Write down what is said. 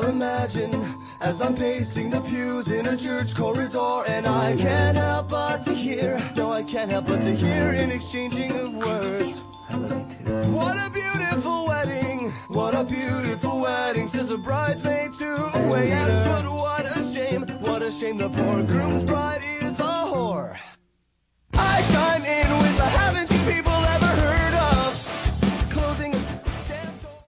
I'll imagine as I'm pacing the pews in a church corridor, and I can't help but to hear, no, I can't help but to hear an exchanging of words. I love you too. What a beautiful wedding, what a beautiful wedding, says a bridesmaid to a waiter. But what a shame the poor groom's bride is a whore. I chime in